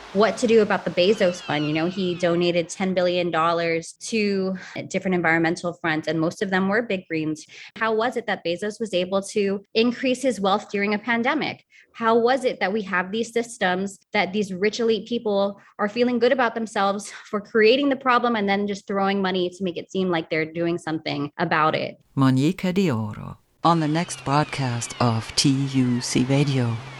what to do about the Bezos fund. He donated $10 billion to different environmental fronts, and most of them were big greens. How was it that Bezos was able to increase his wealth during a pandemic? How was it that we have these systems that these rich elite people are feeling good about themselves for creating the problem and then just throwing money to make it seem like they're doing something about it? Monica Dioro on the next broadcast of TUC Radio.